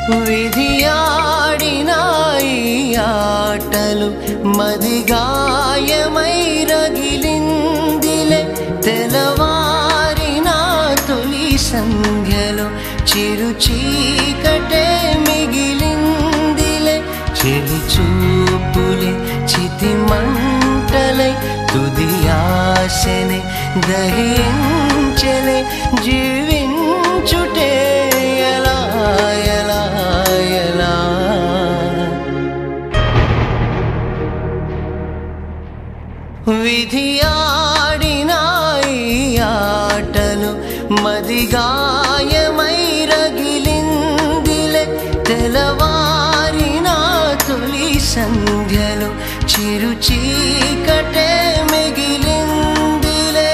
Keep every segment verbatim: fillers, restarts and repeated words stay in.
విధియాడిన ఈ ఆటలు మదిగాయమై రగిలిందిలే తెలవారిన తొలి సంధ్యలో చిరు చీకటే మిగిలిందిలే చెలి చూపులే చితి మంటలై తుది ఆశనే దహించెలే జీవించుటే ఎలా ఎలా ఎలా విధియాడిన ఈ ఆటలు మదిగాయమై రగిలిందిలే తెలవారిన తొలి సంధ్యలో చిరు చీకటే మిగిలిందిలే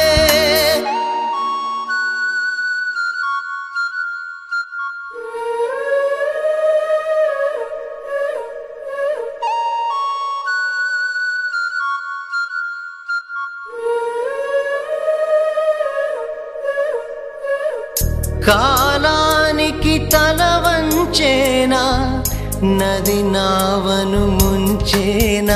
కాలానికి తల వంచేనా నది నావను ముంచేనా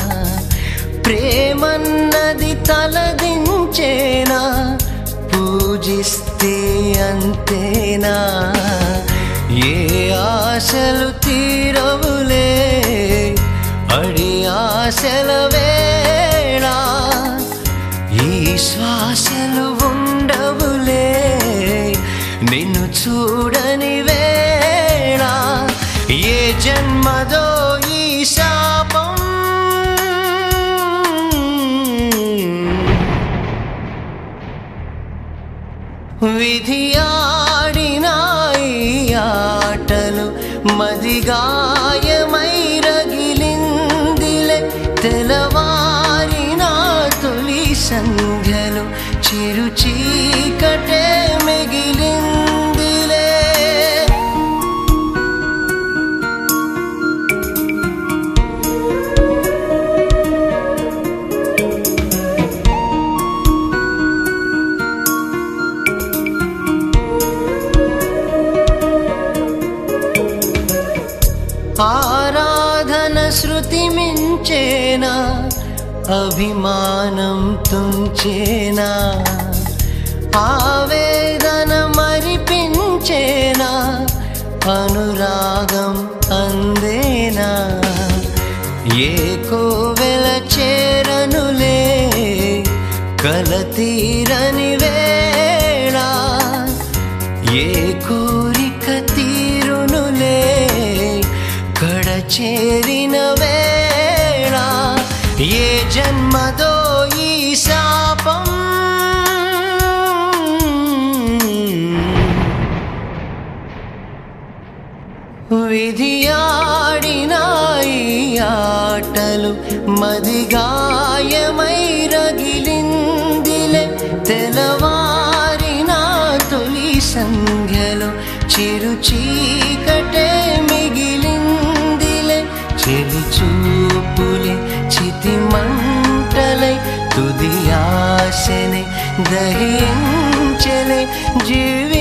ప్రేమన్నది తలదించేనా పూజిస్తే అంతేనా ఏ ఆశలు తీరవులే అడి ఆశల వేళ ఈ శ్వాసలు ఉండవులే నిన్ను చూడని వేళ ఏ జన్మదో ఈ శాపం విధియాడిన ఈ ఆటలు మదిగాయమై రగిలిందిలే తెలవారిన తొలి సంధ్యలో చిరు చీకటే మిగిలిందిలే ఆరాధన శృతి మించేనా అభిమానం తుంచేనా ఆవేదన మరిపించేనా అనురాగం అందేనా ఏ కోవెల చేరనులే కలతీరని వేళ ఏ కోరిక తీరునులే కడ చేరిన వేళ ఏ జన్మదో ఈ శాపం విధియాడిన ఈ ఆటలు మదిగాయమై రగిలిందిలే తెలవారిన తొలి సంధ్యలో చిరు చీకటే మిగిలిందిలే చెలి చూపులే చితి మంటలై తుది ఆశనే దహించెలే జీవి